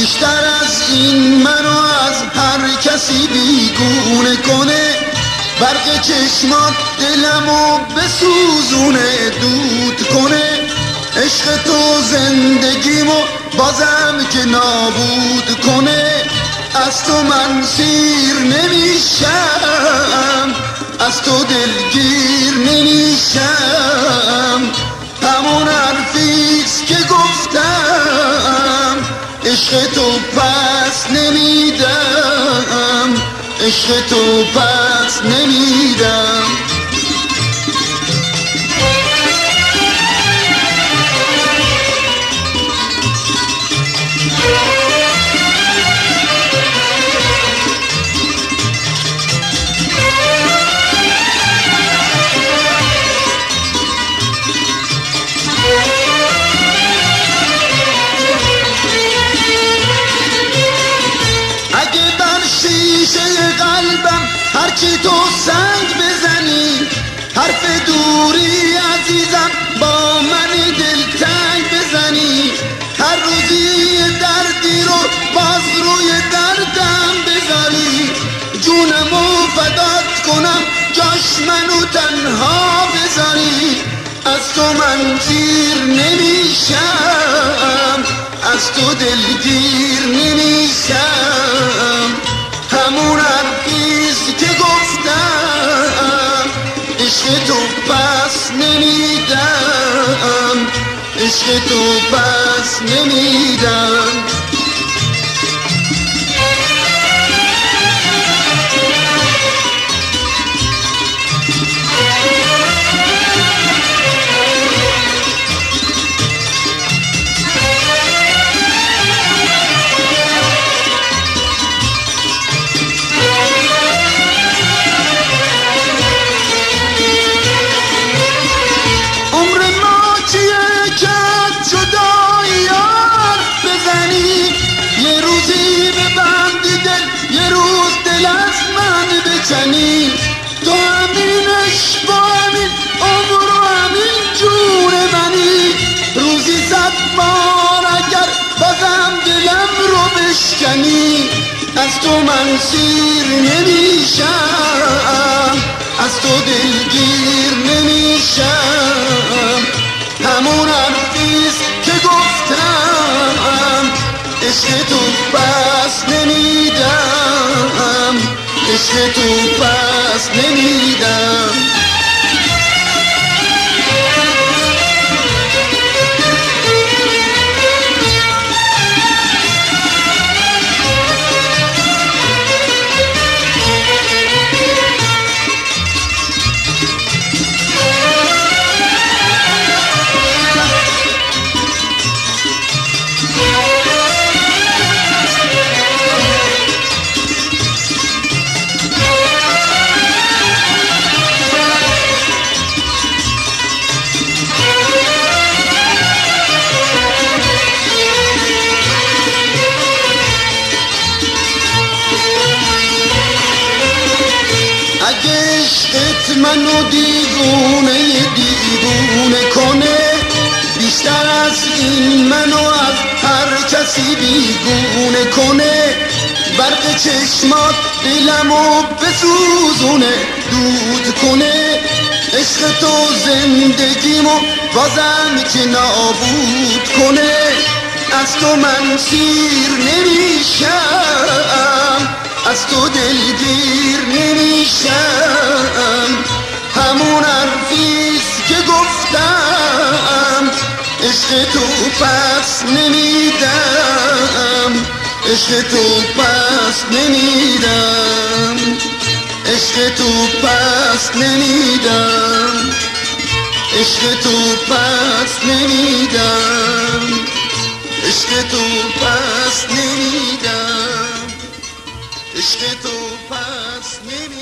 بیشتر از این منو از هر کسی بیگونه کنه. برق چشمات دلمو بسوزونه دود کنه. عشق تو زندگیمو بازم که نابود کنه. از تو من سیر نمیشم، از تو دلگیر نمیشم. همون حرفیست که گفتم، عشق تو پس نمیدم، عشق تو پس نمیدم. قلبم هرچی تو سنگ بزنی، حرف دوری عزیزم با من دلتنگ بزنی. هر روزی دردی رو باز روی دردم بذاری، جونمو فدات کنم جاش منو تنها بذاری. از تو من سیر نمیشم، از تو دلگیر نمیشم. همون حرفیست که گفتم، عشق تو پس نمیدم، عشق تو پس نمیدم. تو همینش با همین عمر و همین جون منی. روزی 100 بار اگر بازم دلم رو بشکنی، از تو من سیر نمیشم، از تو دلگیر نمیشم. همون حرفیست که گفتم، عشق تو پس نمیدم، عشق تو پس نمیدم. عشقت منو دیوونه دیوونه کنه. بیشتر از این منو از هر کسی بیگونه کنه. برق چشمات دلمو بسوزونه دود کنه. عشق تو زندگیمو بازم که نابود کنه. از تو من سیر نمیشم، از تو دلگیر نمیشم. همون حرفیست که گفتم، عشق تو پس نمیدم، عشق تو پس نمیدم، عشق تو پس نمیدم، عشق تو پس نمیدم، عشق تو پس نمیدم، عشق تو پس نمیدم.